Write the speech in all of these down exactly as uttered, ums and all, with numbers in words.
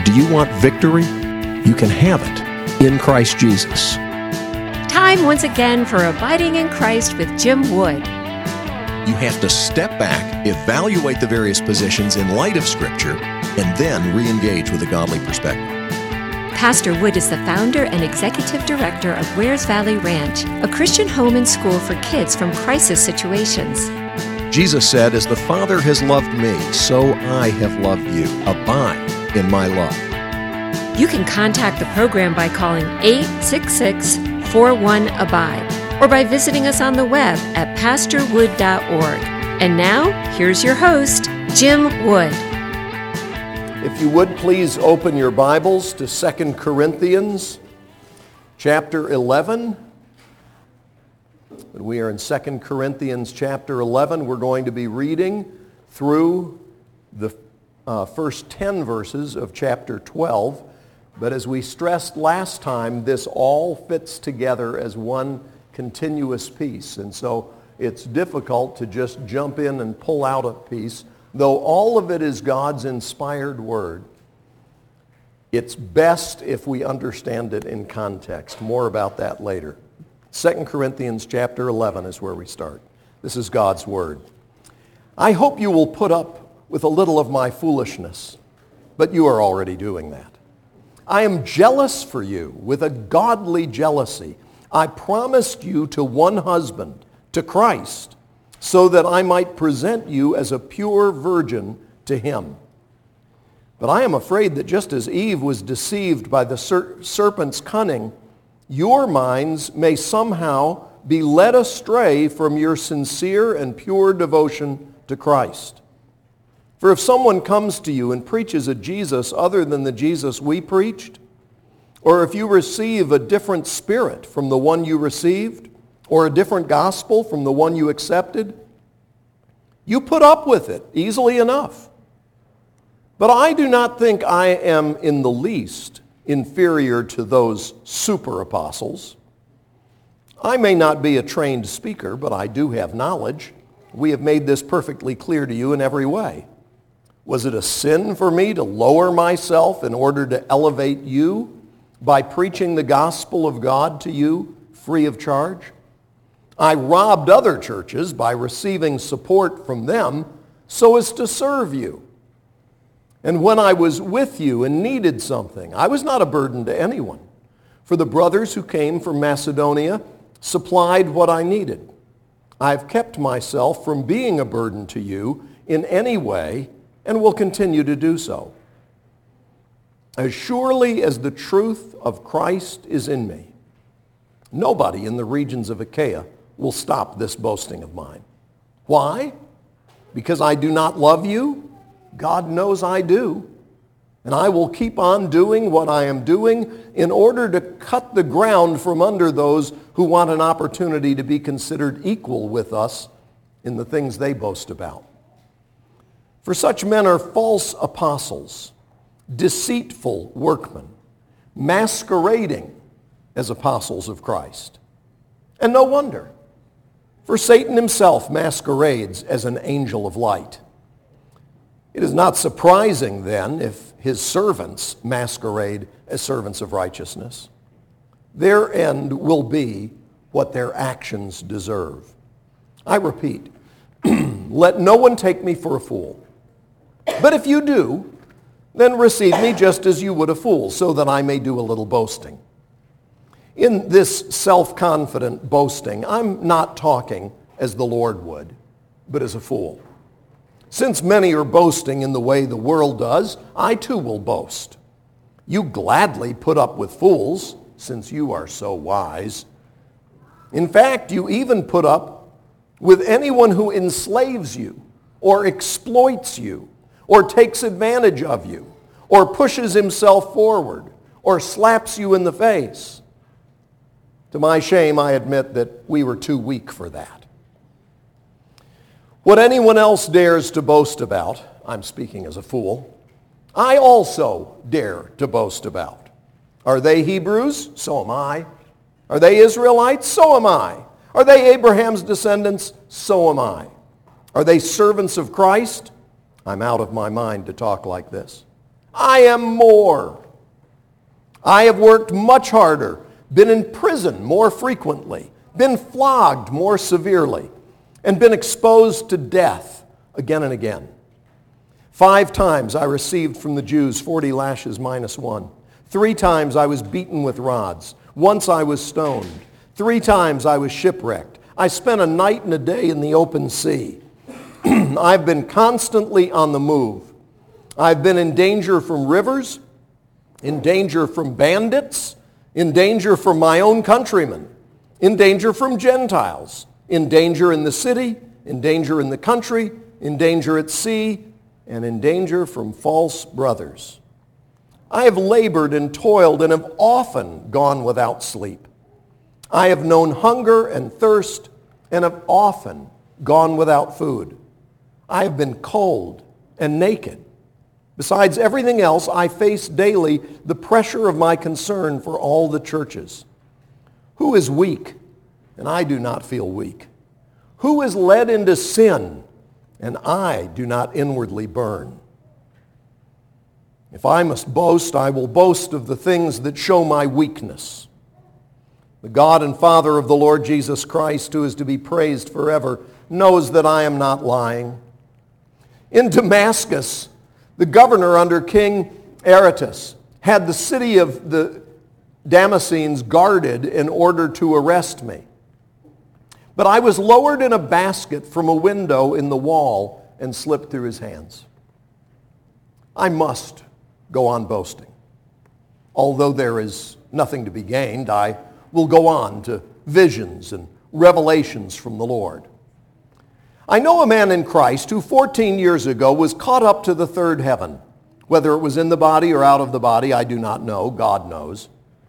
Do you want victory? You can have it in Christ Jesus. Time once again for Abiding in Christ with Jim Wood. You have to step back, evaluate the various positions in light of Scripture, and then re-engage with a godly perspective. Pastor Wood is the founder and executive director of Wares Valley Ranch, a Christian home and school for kids from crisis situations. Jesus said, "As the Father has loved me, so I have loved you. Abide in my love." You can contact the program by calling eight six six, four one, abide or by visiting us on the web at pastor wood dot org. And now, here's your host, Jim Wood. If you would, please open your Bibles to Second Corinthians chapter eleven. We are in Second Corinthians chapter eleven. We're going to be reading through the uh, first ten verses of chapter twelve. But as we stressed last time, this all fits together as one continuous piece. And so it's difficult to just jump in and pull out a piece. Though all of it is God's inspired word, it's best if we understand it in context. More about that later. Second Corinthians chapter eleven is where we start. This is God's word. "I hope you will put up with a little of my foolishness, but you are already doing that. I am jealous for you with a godly jealousy. I promised you to one husband, to Christ, so that I might present you as a pure virgin to him. But I am afraid that just as Eve was deceived by the ser- serpent's cunning, your minds may somehow be led astray from your sincere and pure devotion to Christ. For if someone comes to you and preaches a Jesus other than the Jesus we preached, or if you receive a different spirit from the one you received, or a different gospel from the one you accepted, you put up with it easily enough. But I do not think I am in the least inferior to those super apostles. I may not be a trained speaker, but I do have knowledge. We have made this perfectly clear to you in every way. Was it a sin for me to lower myself in order to elevate you by preaching the gospel of God to you free of charge? I robbed other churches by receiving support from them so as to serve you. And when I was with you and needed something, I was not a burden to anyone. For the brothers who came from Macedonia supplied what I needed. I've kept myself from being a burden to you in any way and will continue to do so. As surely as the truth of Christ is in me, nobody in the regions of Achaia will stop this boasting of mine. Why? Because I do not love you? God knows I do. And I will keep on doing what I am doing in order to cut the ground from under those who want an opportunity to be considered equal with us in the things they boast about. For such men are false apostles, deceitful workmen, masquerading as apostles of Christ. And no wonder, for Satan himself masquerades as an angel of light. It is not surprising, then, if his servants masquerade as servants of righteousness. Their end will be what their actions deserve. I repeat, let no one take me for a fool. But if you do, then receive me just as you would a fool, so that I may do a little boasting. In this self-confident boasting, I'm not talking as the Lord would, but as a fool. Since many are boasting in the way the world does, I too will boast. You gladly put up with fools, since you are so wise. In fact, you even put up with anyone who enslaves you, or exploits you, or takes advantage of you, or pushes himself forward, or slaps you in the face. To my shame, I admit that we were too weak for that. What anyone else dares to boast about, I'm speaking as a fool, I also dare to boast about. Are they Hebrews? So am I. Are they Israelites? So am I. Are they Abraham's descendants? So am I. Are they servants of Christ? I'm out of my mind to talk like this. I am more. I have worked much harder, been in prison more frequently, been flogged more severely, and been exposed to death again and again. Five times I received from the Jews forty lashes minus one. Three times I was beaten with rods. Once I was stoned. Three times I was shipwrecked. I spent a night and a day in the open sea. I've been constantly on the move. I've been in danger from rivers, in danger from bandits, in danger from my own countrymen, in danger from Gentiles, in danger in the city, in danger in the country, in danger at sea, and in danger from false brothers. I have labored and toiled and have often gone without sleep. I have known hunger and thirst and have often gone without food. I have been cold and naked. Besides everything else, I face daily the pressure of my concern for all the churches. Who is weak, and I do not feel weak? Who is led into sin, and I do not inwardly burn? If I must boast, I will boast of the things that show my weakness. The God and Father of the Lord Jesus Christ, who is to be praised forever, knows that I am not lying. In Damascus, the governor under King Aretas had the city of the Damascenes guarded in order to arrest me. But I was lowered in a basket from a window in the wall and slipped through his hands. I must go on boasting. Although there is nothing to be gained, I will go on to visions and revelations from the Lord. I know a man in Christ who fourteen years ago was caught up to the third heaven. Whether it was in the body or out of the body, I do not know. God knows.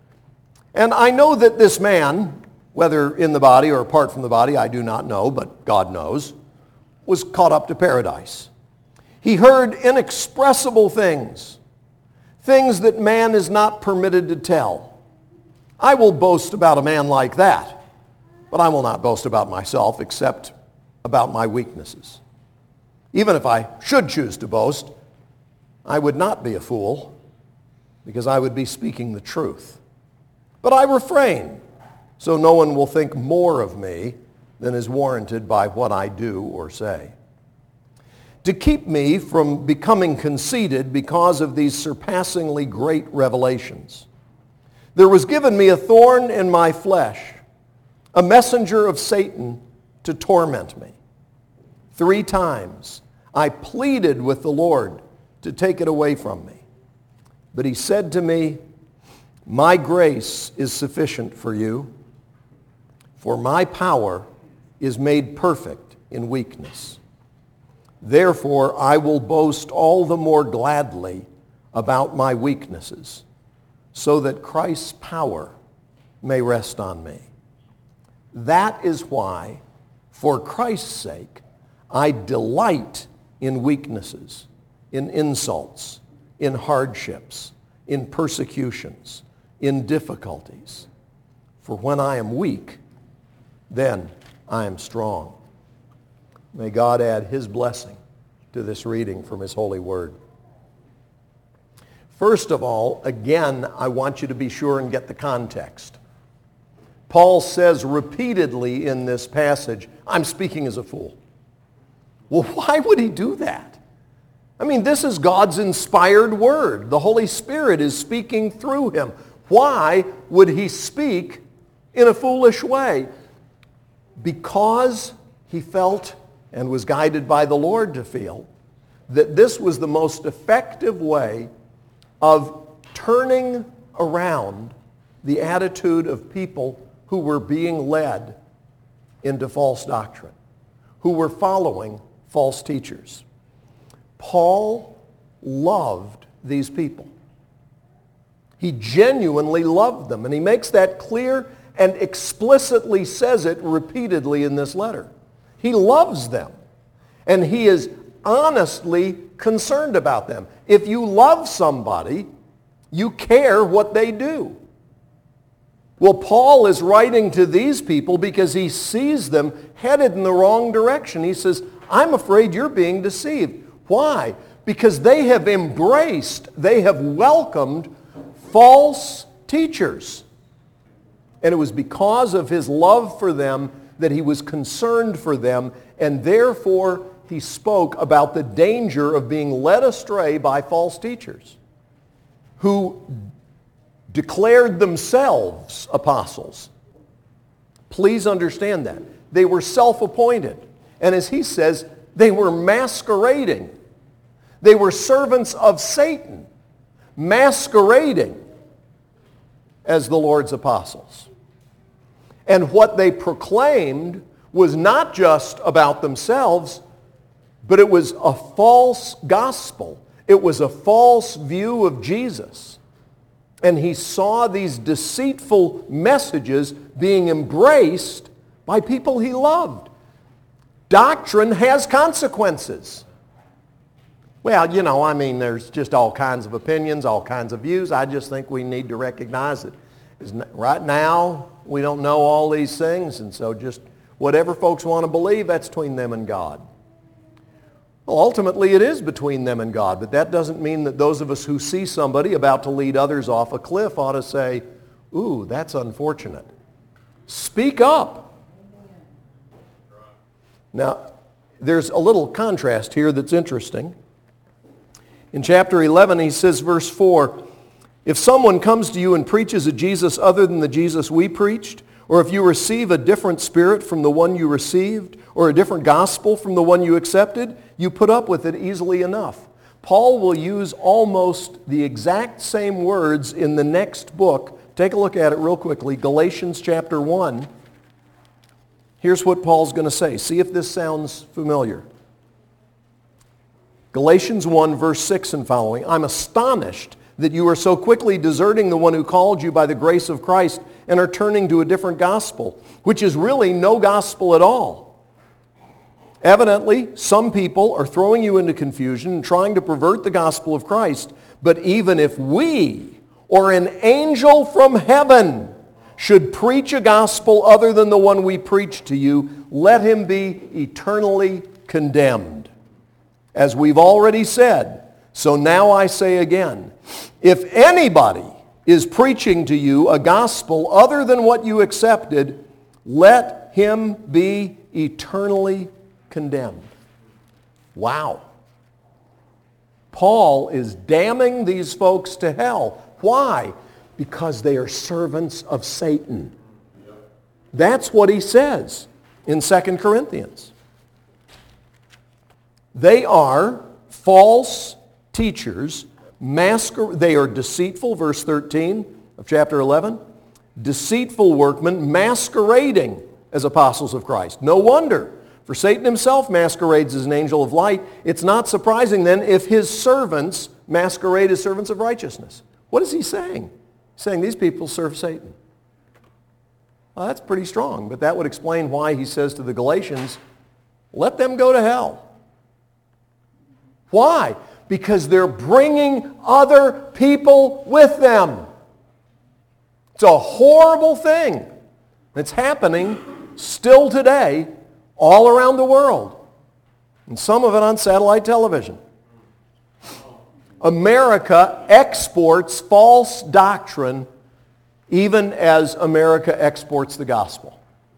And I know that this man, whether in the body or apart from the body, I do not know, but God knows, was caught up to paradise. He heard inexpressible things, things that man is not permitted to tell. I will boast about a man like that, but I will not boast about myself except about my weaknesses. Even if I should choose to boast, I would not be a fool, because I would be speaking the truth. But I refrain, so no one will think more of me than is warranted by what I do or say. To keep me from becoming conceited because of these surpassingly great revelations, there was given me a thorn in my flesh, a messenger of Satan to torment me. Three times I pleaded with the Lord to take it away from me. But he said to me, my grace is sufficient for you, for my power is made perfect in weakness. Therefore, I will boast all the more gladly about my weaknesses, so that Christ's power may rest on me. That is why, for Christ's sake, I delight in weaknesses, in insults, in hardships, in persecutions, in difficulties. For when I am weak, then I am strong. May God add his blessing to this reading from his holy word. First of all, again, I want you to be sure and get the context. Paul says repeatedly in this passage, I'm speaking as a fool. Well, why would he do that? I mean, this is God's inspired word. The Holy Spirit is speaking through him. Why would he speak in a foolish way? Because he felt and was guided by the Lord to feel that this was the most effective way of turning around the attitude of people who were being led into false doctrine, who were following false teachers. Paul loved these people. He genuinely loved them, and he makes that clear and explicitly says it repeatedly in this letter. He loves them, and he is honestly concerned about them. If you love somebody, you care what they do. Well, Paul is writing to these people because he sees them headed in the wrong direction. He says, I'm afraid you're being deceived. Why? because they have embraced, they have welcomed false teachers. And it was because of his love for them that he was concerned for them, and therefore he spoke about the danger of being led astray by false teachers who declared themselves apostles. Please understand that. They were self-appointed. And as he says, they were masquerading. They were servants of Satan, masquerading as the Lord's apostles. And what they proclaimed was not just about themselves, but it was a false gospel. It was a false view of Jesus. And he saw these deceitful messages being embraced by people he loved. Doctrine has consequences. Well, you know, I mean, there's just all kinds of opinions, all kinds of views. I just think we need to recognize it. Right now, we don't know all these things, and so just whatever folks want to believe, that's between them and God. Well, ultimately, it is between them and God, but that doesn't mean that those of us who see somebody about to lead others off a cliff ought to say, ooh, that's unfortunate. Speak up. Now, there's a little contrast here that's interesting. In chapter eleven, he says, verse four, if someone comes to you and preaches a Jesus other than the Jesus we preached, or if you receive a different spirit from the one you received, or a different gospel from the one you accepted, you put up with it easily enough. Paul will use almost the exact same words in the next book. Take a look at it real quickly. Galatians chapter one. Here's what Paul's going to say. See if this sounds familiar. Galatians one, verse six and following. I'm astonished that you are so quickly deserting the one who called you by the grace of Christ and are turning to a different gospel, which is really no gospel at all. Evidently, some people are throwing you into confusion and trying to pervert the gospel of Christ. But even if we or an angel from heaven should preach a gospel other than the one we preach to you, let him be eternally condemned. As we've already said, so now I say again, if anybody is preaching to you a gospel other than what you accepted, let him be eternally condemned. Wow. Paul is damning these folks to hell. Why? Because they are servants of Satan. That's what he says in Second Corinthians. They are false teachers, masquer- they are deceitful, verse thirteen of chapter eleven, deceitful workmen masquerading as apostles of Christ. No wonder, for Satan himself masquerades as an angel of light. It's not surprising then if his servants masquerade as servants of righteousness. What is he saying? He's saying these people serve Satan. Well, that's pretty strong, but that would explain why he says to the Galatians, let them go to hell. Why? Because they're bringing other people with them. It's a horrible thing. It's happening still today all around the world, and some of it on satellite television. America exports false doctrine even as America exports the gospel.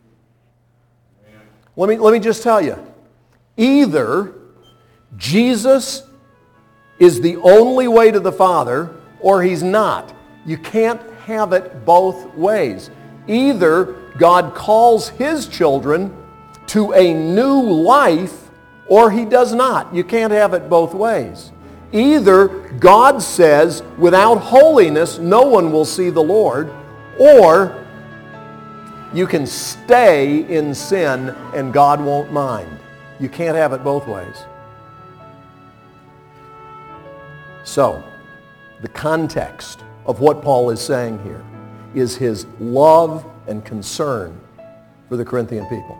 Let me, let me just tell you, either Jesus is the only way to the Father, or he's not. You can't have it both ways. Either God calls his children to a new life, or he does not. You can't have it both ways. Either God says, without holiness, no one will see the Lord, or you can stay in sin and God won't mind. You can't have it both ways. So, the context of what Paul is saying here is his love and concern for the Corinthian people.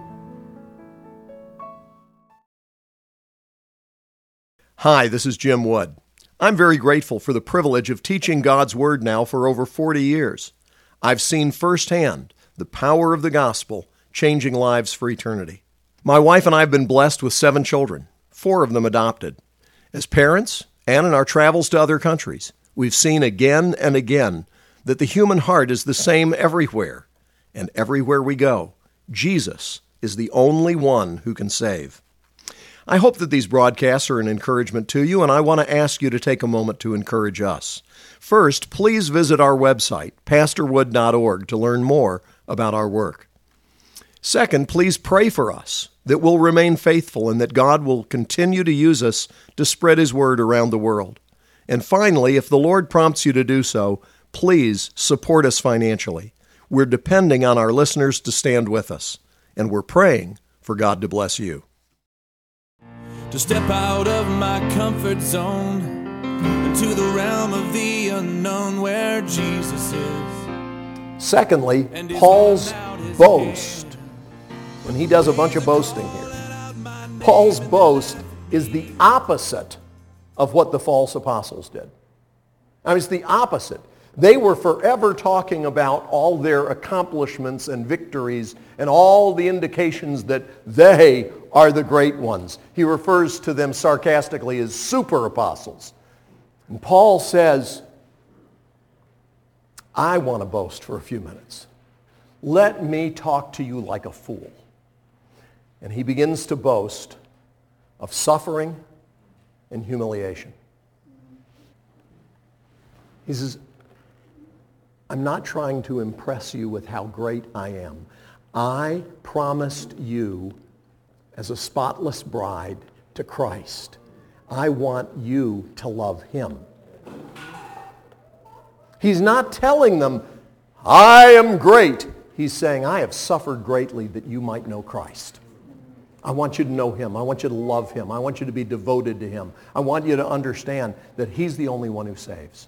Hi, this is Jim Wood. I'm very grateful for the privilege of teaching God's Word now for over forty years. I've seen firsthand the power of the gospel changing lives for eternity. My wife and I have been blessed with seven children, four of them adopted. As parents, and in our travels to other countries, we've seen again and again that the human heart is the same everywhere, and everywhere we go, Jesus is the only one who can save. I hope that these broadcasts are an encouragement to you, and I want to ask you to take a moment to encourage us. First, please visit our website, pastor wood dot org, to learn more about our work. Second, please pray for us that we'll remain faithful and that God will continue to use us to spread His word around the world. And finally, if the Lord prompts you to do so, please support us financially. We're depending on our listeners to stand with us, and we're praying for God to bless you. To step out of my comfort zone into the realm of the unknown where Jesus is. Secondly, Paul's boast. When he does a bunch of boasting here, Paul's boast is the opposite of what the false apostles did. I mean, it's the opposite. They were forever talking about all their accomplishments and victories and all the indications that they are the great ones. He refers to them sarcastically as super apostles. And Paul says, I want to boast for a few minutes. Let me talk to you like a fool. And he begins to boast of suffering and humiliation. He says, I'm not trying to impress you with how great I am. I promised you as a spotless bride to Christ. I want you to love Him. He's not telling them, I am great. He's saying, I have suffered greatly that you might know Christ. I want you to know Him. I want you to love Him. I want you to be devoted to Him. I want you to understand that He's the only one who saves.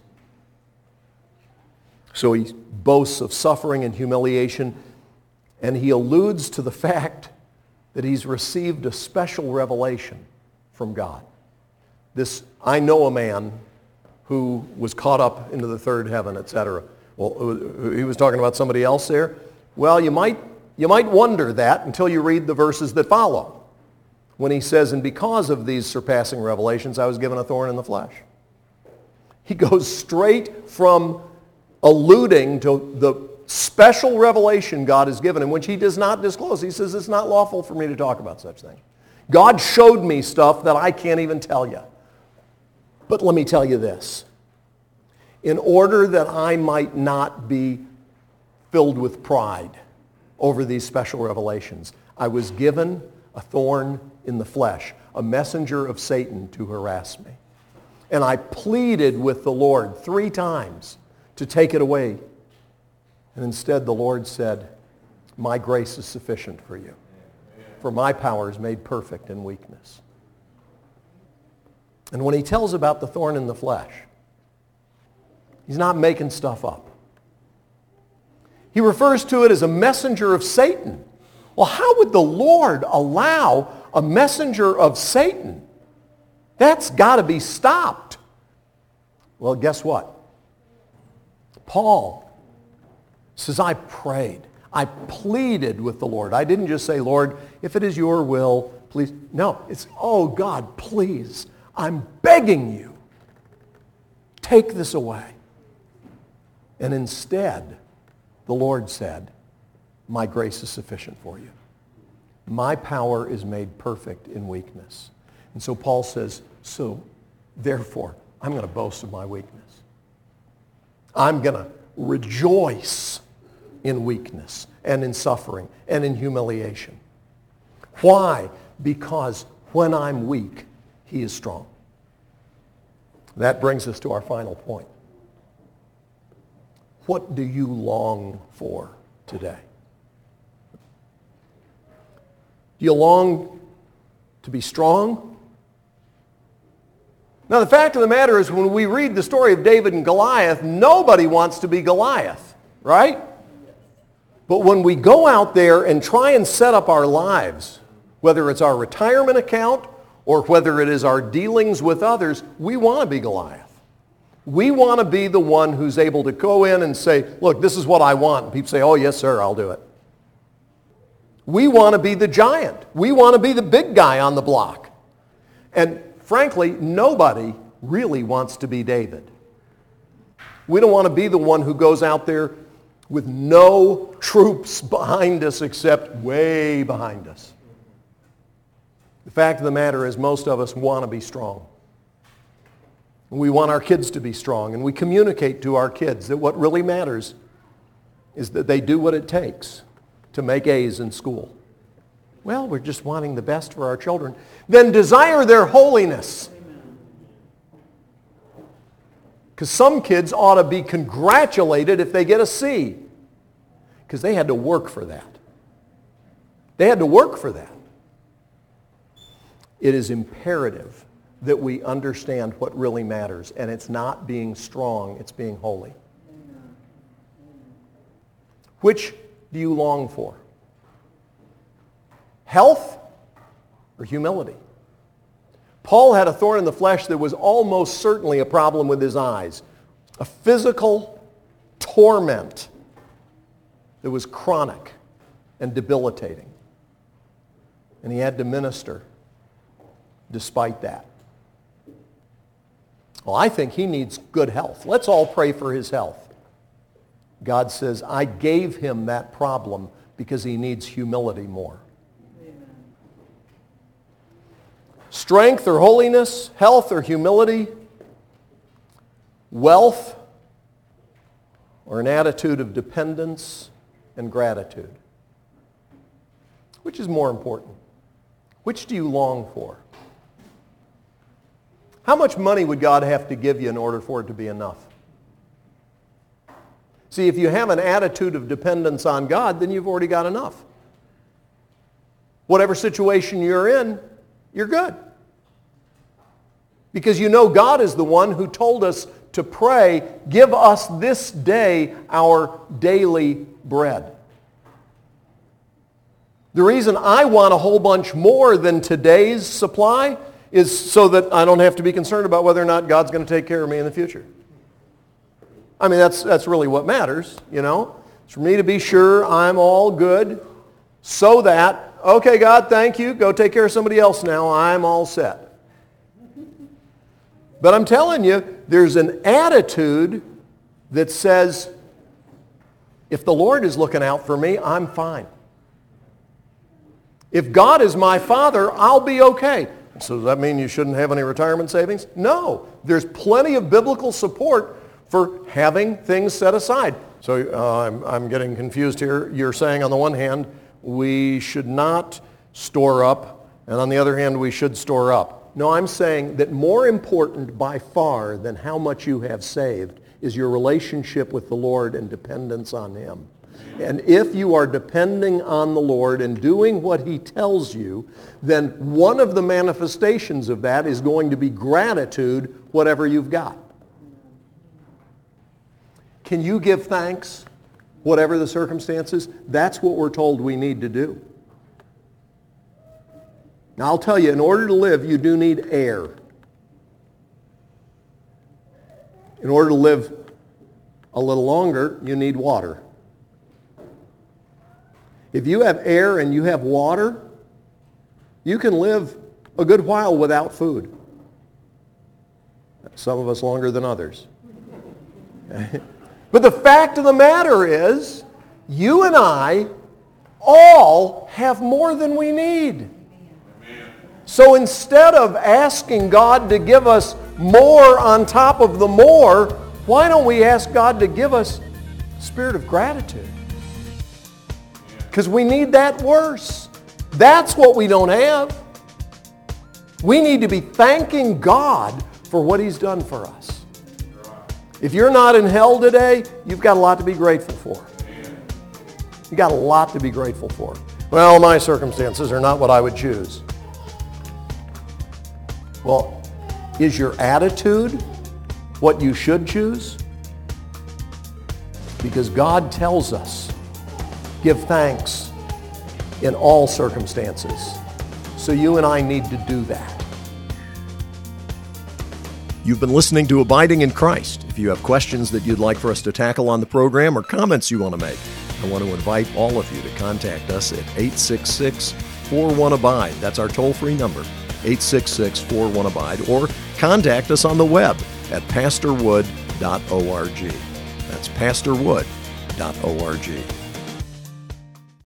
So he boasts of suffering and humiliation, and he alludes to the fact that he's received a special revelation from God. This, I know a man who was caught up into the third heaven, et cetera. Well, he was talking about somebody else there. Well, you might, you might wonder that until you read the verses that follow. When he says, and because of these surpassing revelations, I was given a thorn in the flesh. He goes straight from alluding to the special revelation God has given him, which he does not disclose. He says, it's not lawful for me to talk about such things. God showed me stuff that I can't even tell you. But let me tell you this. In order that I might not be filled with pride over these special revelations, I was given a thorn in the flesh, a messenger of Satan to harass me. And I pleaded with the Lord three times to take it away. And instead the Lord said, my grace is sufficient for you, for my power is made perfect in weakness. And when he tells about the thorn in the flesh, he's not making stuff up. He refers to it as a messenger of Satan. Well, how would the Lord allow a messenger of Satan? That's got to be stopped. Well, guess what? Paul says, I prayed. I pleaded with the Lord. I didn't just say, Lord, if it is your will, please. No, it's, oh God, please, I'm begging you, take this away. And instead, the Lord said, my grace is sufficient for you. My power is made perfect in weakness. And so Paul says, so therefore, I'm going to boast of my weakness. I'm going to rejoice in weakness and in suffering and in humiliation. Why? Because when I'm weak, He is strong. That brings us to our final point. What do you long for today? Do you long to be strong? Now, the fact of the matter is, when we read the story of David and Goliath, nobody wants to be Goliath, right? But when we go out there and try and set up our lives, whether it's our retirement account or whether it is our dealings with others, we want to be Goliath. We want to be the one who's able to go in and say, look, this is what I want. And people say, oh, yes, sir, I'll do it. We want to be the giant. We want to be the big guy on the block. And frankly, nobody really wants to be David. We don't want to be the one who goes out there with no troops behind us except way behind us. The fact of the matter is most of us want to be strong. We want our kids to be strong, and we communicate to our kids that what really matters is that they do what it takes to make A's in school. Well, we're just wanting the best for our children. Then desire their holiness. Because some kids ought to be congratulated if they get a C. Because they had to work for that. They had to work for that. It is imperative that we understand what really matters. And it's not being strong, it's being holy. Which do you long for? Health or humility? Paul had a thorn in the flesh that was almost certainly a problem with his eyes. A physical torment that was chronic and debilitating. And he had to minister despite that. Well, I think he needs good health. Let's all pray for his health. God says, I gave him that problem because he needs humility more. Strength or holiness, health or humility, wealth or an attitude of dependence and gratitude. Which is more important? Which do you long for? How much money would God have to give you in order for it to be enough? See, if you have an attitude of dependence on God, then you've already got enough. Whatever situation you're in, you're good. Because you know God is the one who told us to pray, give us this day our daily bread. The reason I want a whole bunch more than today's supply is so that I don't have to be concerned about whether or not God's going to take care of me in the future. I mean, that's, that's really what matters, you know. It's for me to be sure I'm all good so that, okay, God, thank you. Go take care of somebody else now. I'm all set. But I'm telling you, there's an attitude that says, if the Lord is looking out for me, I'm fine. If God is my Father, I'll be okay. So does that mean you shouldn't have any retirement savings? No. There's plenty of biblical support for having things set aside. So uh, I'm, I'm getting confused here. You're saying on the one hand, we should not store up, and on the other hand, we should store up. No, I'm saying that more important by far than how much you have saved is your relationship with the Lord and dependence on Him. And if you are depending on the Lord and doing what He tells you, then one of the manifestations of that is going to be gratitude, whatever you've got. Can you give thanks, whatever the circumstances? That's what we're told we need to do. Now, I'll tell you, in order to live, you do need air. In order to live a little longer, you need water. If you have air and you have water, you can live a good while without food. Some of us longer than others. But the fact of the matter is, you and I all have more than we need. So instead of asking God to give us more on top of the more, why don't we ask God to give us a spirit of gratitude? Because we need that worse. That's what we don't have. We need to be thanking God for what He's done for us. If you're not in hell today, you've got a lot to be grateful for. You've got a lot to be grateful for. Well, my circumstances are not what I would choose. Well, is your attitude what you should choose? Because God tells us, give thanks in all circumstances. So you and I need to do that. You've been listening to Abiding in Christ. If you have questions that you'd like for us to tackle on the program or comments you want to make, I want to invite all of you to contact us at eight six six, four one, ABIDE. That's our toll-free number. eight six six, four one, ABIDE, or contact us on the web at pastor wood dot org. That's pastor wood dot org.